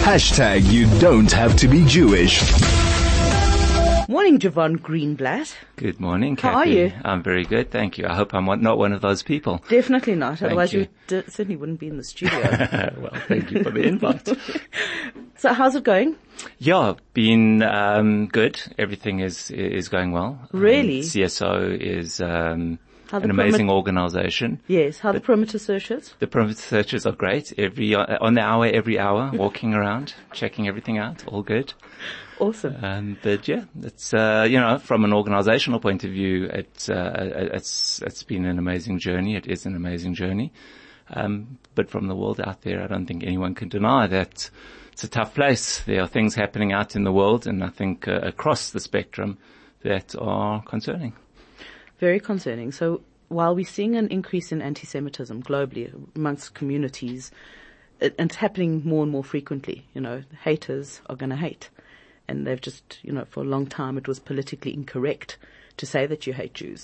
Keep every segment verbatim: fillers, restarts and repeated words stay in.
Hashtag you don't have to be Jewish. Morning, Javon Greenblatt. Good morning, Kathy. How are you? I'm very good, thank you. I hope I'm not one of those people. Definitely not, Thank otherwise you. you d- certainly wouldn't be in the studio. Well, thank you for the invite. So how's it going? Yeah, been um, good. Everything is is going well. Really? Um, C S O is um, How the an amazing permit- organisation. Yes, how the perimeter searches? The perimeter searches are great. Every uh, on the hour, every hour, walking around, checking everything out. All good. Awesome. Um, but yeah, it's, uh, you know, from an organizational point of view, it's, uh, it's, it's been an amazing journey. It is an amazing journey. Um, but from the world out there, I don't think anyone can deny that it's a tough place. There are things happening out in the world, and I think uh, across the spectrum that are concerning. Very concerning. So while we're seeing an increase in anti-Semitism globally amongst communities, it, it's happening more and more frequently. You know, haters are going to hate. And they've just, you know, for a long time it was politically incorrect to say that you hate Jews.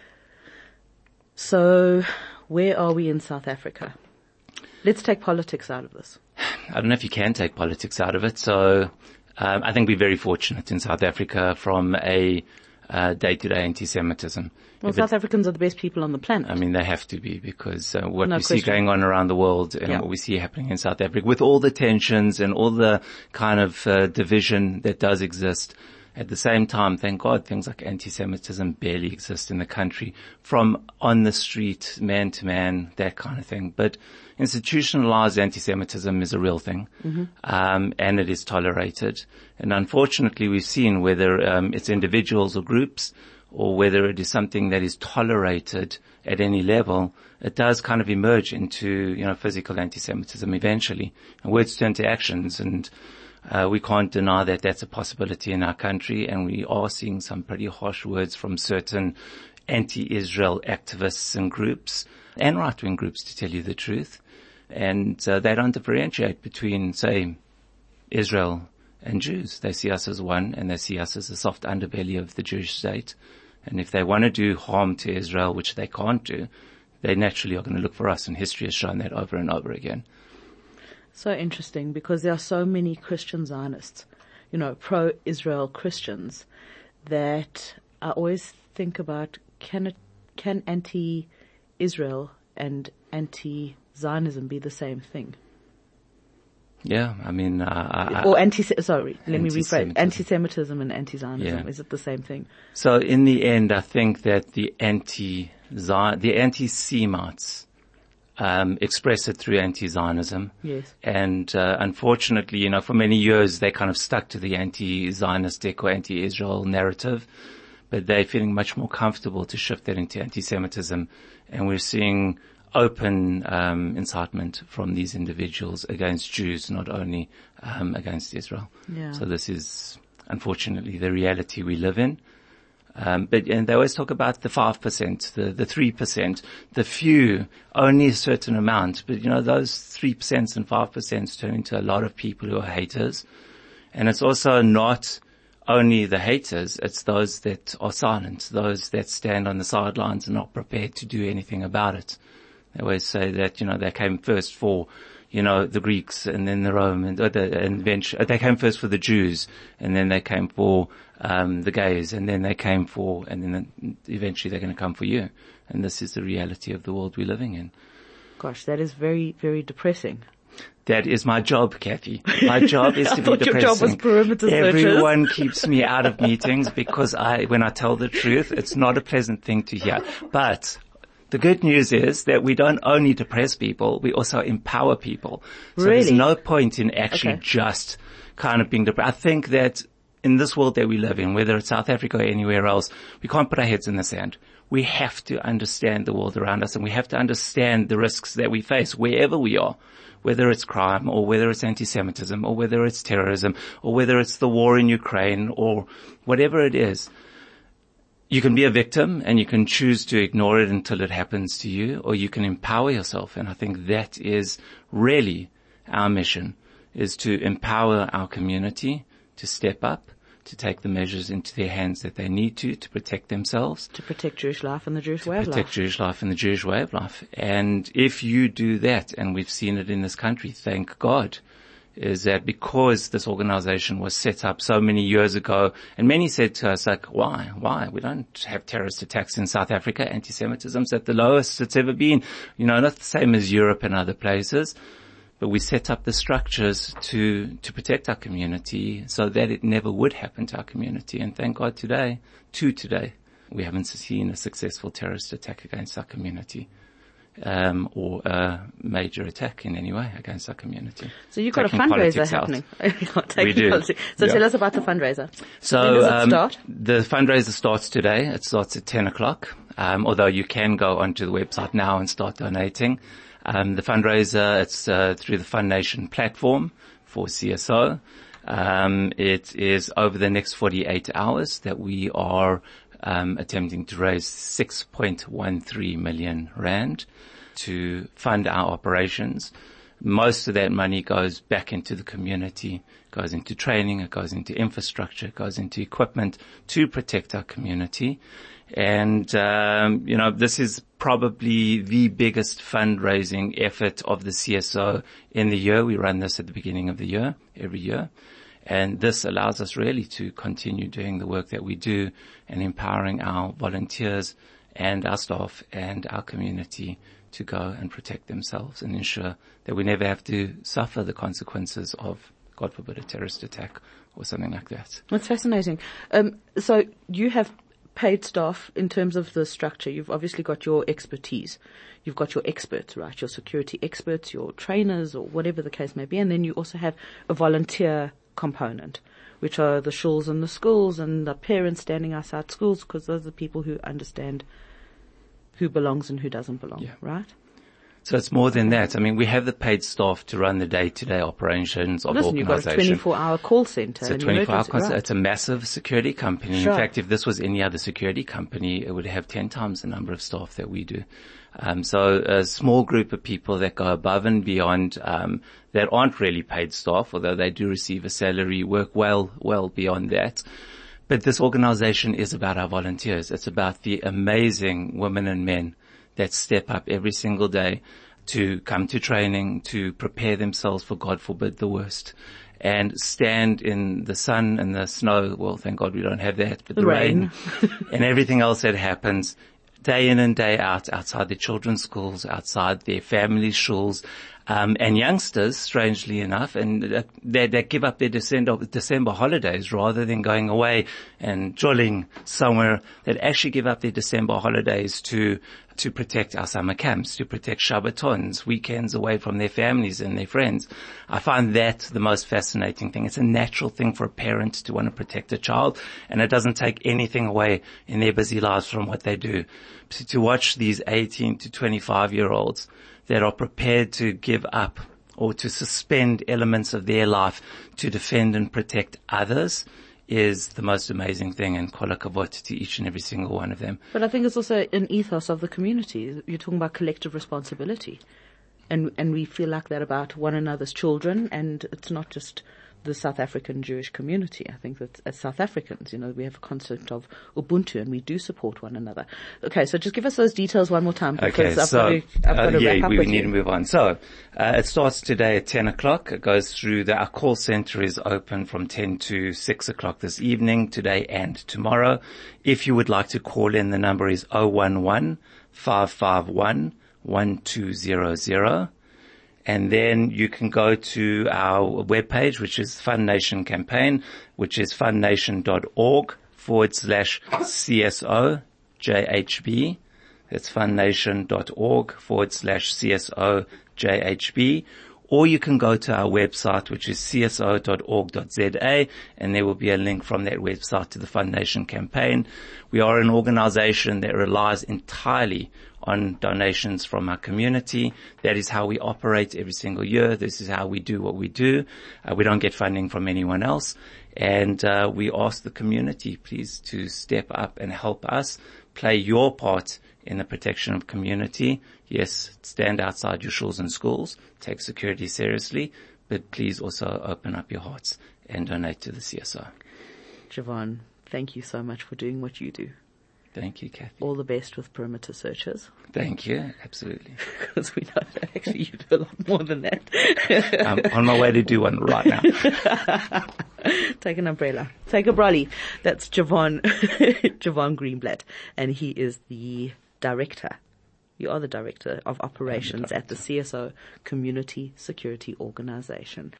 So where are we in South Africa? Let's take politics out of this. I don't know if you can take politics out of it. So um, I think we're very fortunate in South Africa from a uh, day-to-day anti-Semitism. Well, If South it- Africans are the best people on the planet. I mean, they have to be, because uh, what No we see question. going on around the world and Yeah. what we see happening in South Africa, with all the tensions and all the kind of uh, division that does exist, at the same time, thank God, things like anti-Semitism barely exist in the country, from on the street, man to man, that kind of thing. But institutionalized anti-Semitism is a real thing, Mm-hmm. um, and it is tolerated. And unfortunately, we've seen whether um, it's individuals or groups, or whether it is something that is tolerated at any level, it does kind of emerge into, you know, physical anti-Semitism eventually. And words turn to actions, and uh, we can't deny that that's a possibility in our country, and we are seeing some pretty harsh words from certain anti-Israel activists and groups, and right-wing groups, to tell you the truth. And uh, they don't differentiate between, say, Israel and Jews. They see us as one, and they see us as the soft underbelly of the Jewish state. And if they want to do harm to Israel, which they can't do, they naturally are going to look for us, and history has shown that over and over again. So interesting, because there are so many Christian Zionists, you know, pro-Israel Christians, that I always think about, can it, can anti-Israel and anti-Zionism be the same thing? Yeah, I mean, uh, I, Or anti, sorry, let me rephrase. Anti-Semitism. Anti-Semitism and anti-Zionism, Yeah. is it the same thing? so in the end, I think that the anti, the anti-Semites, um, express it through anti-Zionism. Yes. And, uh, unfortunately, you know, for many years, they kind of stuck to the anti-Zionistic or anti-Israel narrative, but they're feeling much more comfortable to shift that into anti-Semitism. And we're seeing open, um, incitement from these individuals against Jews, not only, um, against Israel. Yeah. So this is, unfortunately, the reality we live in. Um, but, and they always talk about the five percent, the, the three percent, the few, only a certain amount. But, you know, those three percent and five percent turn into a lot of people who are haters. And it's also not only the haters, it's those that are silent, those that stand on the sidelines and not prepared to do anything about it. They always say that, you know, they came first for, you know, the Greeks and then the Romans, or the, and eventually, they came first for the Jews, and then they came for, um, the gays, and then they came for, and then eventually they're going to come for you. And this is the reality of the world we're living in. Gosh, that is very, very depressing. That is my job, Kathy. My job is I to be thought your depressing. job was perimeter searches. Everyone keeps me out of meetings because I, when I tell the truth, it's not a pleasant thing to hear. But the good news is that we don't only depress people, we also empower people. So Really? there's no point in actually Okay. just kind of being depressed. I think that in this world that we live in, whether it's South Africa or anywhere else, we can't put our heads in the sand. We have to understand the world around us, and we have to understand the risks that we face wherever we are, whether it's crime or whether it's anti-Semitism or whether it's terrorism or whether it's the war in Ukraine or whatever it is. You can be a victim and you can choose to ignore it until it happens to you, or you can empower yourself. And I think that is really our mission, is to empower our community to step up, to take the measures into their hands that they need to, to protect themselves. To protect Jewish life and the Jewish way of Protect life. Jewish life and the Jewish way of life. And if you do that, and we've seen it in this country, thank God, is that because this organization was set up so many years ago, and many said to us, like, why, why? We don't have terrorist attacks in South Africa. Anti-Semitism's at the lowest it's ever been. You know, not the same as Europe and other places. But we set up the structures to, to protect our community so that it never would happen to our community. And thank God today, to today, we haven't seen a successful terrorist attack against our community. Um, or a major attack in any way against our community. So you've got a fundraiser happening. We do. Politics. So yeah. Tell us about the fundraiser. So when does it um, start? The fundraiser starts today. It starts at ten o'clock. Um, although you can go onto the website now and start donating. Um, the fundraiser, it's uh, through the Fund Nation platform for C S O. Um, it is over the next forty-eight hours that we are um, attempting to raise six point one three million rand to fund our operations. Most of that money goes back into the community, goes into training, it goes into infrastructure, it goes into equipment to protect our community. And, um, you know, this is probably the biggest fundraising effort of the C S O in the year. We run this at the beginning of the year, every year. And this allows us really to continue doing the work that we do and empowering our volunteers and our staff and our community to go and protect themselves and ensure that we never have to suffer the consequences of, God forbid, a terrorist attack or something like that. That's fascinating. Um, so you have paid staff in terms of the structure. You've obviously got your expertise. You've got your experts, right? Your security experts, your trainers, or whatever the case may be. And then you also have a volunteer component, which are the shuls in the schools and the parents standing outside schools, because those are the people who understand who belongs and who doesn't belong, yeah. Right? So it's more than that. I mean, we have the paid staff to run the day-to-day operations of Listen, the you've organization. got a twenty-four hour call center. It's a twenty-four hour call center. It's a massive security company. Sure. In fact, if this was any other security company, it would have ten times the number of staff that we do. Um, so a small group of people that go above and beyond, um, that aren't really paid staff, although they do receive a salary, work well, well beyond that. But this organization is about our volunteers. It's about the amazing women and men that step up every single day to come to training, to prepare themselves for, God forbid, the worst, and stand in the sun and the snow. Well, thank God we don't have that, but the, the rain, rain and everything else that happens day in and day out outside their children's schools, outside their families' schools, um, and youngsters, strangely enough, and uh, they, they give up their December, December holidays rather than going away and jolling somewhere. That actually give up their December holidays to to protect our summer camps, to protect Shabbatons, weekends away from their families and their friends. I find that the most fascinating thing. It's a natural thing for a parent to want to protect a child, and it doesn't take anything away in their busy lives from what they do. To, to watch these eighteen to twenty-five year olds that are prepared to give up or to suspend elements of their life to defend and protect others is the most amazing thing, and kol hakavod to each and every single one of them. But I think it's also an ethos of the community. You're talking about collective responsibility. And, and we feel like that about one another's children, and it's not just the South African Jewish community. I think that as South Africans, you know, we have a concept of Ubuntu and we do support one another. Okay, so just give us those details one more time. Okay, I've so, got to, I've got uh, to yeah, wrap up we with need you. to move on. So, uh, it starts today at ten o'clock. It goes through the, our call center is open from ten to six o'clock this evening, today and tomorrow. If you would like to call in, the number is zero one one, five five one, one two zero zero. And then you can go to our webpage, which is Fund Nation Campaign, which is fundnation.org forward slash CSO JHB. That's fundnation.org forward slash CSO JHB. Or you can go to our website, which is c s o dot org dot z a, and there will be a link from that website to the Fund Nation Campaign. We are an organization that relies entirely on donations from our community. That is how we operate every single year. This is how we do what we do. Uh, we don't get funding from anyone else. And uh, we ask the community, please, to step up and help us play your part in the protection of community. Yes, stand outside your shuls and schools, take security seriously, but please also open up your hearts and donate to the C S O. Javon, thank you so much for doing what you do. Thank you, Kathy. All the best with perimeter searches. Thank you. Absolutely. Because we know that actually you do a lot more than that. I'm on my way to do one right now. Take an umbrella. Take a brolly. That's Javon, Javon Greenblatt. And he is the director. You are the director of operations director. at the C S O Community Security Organization.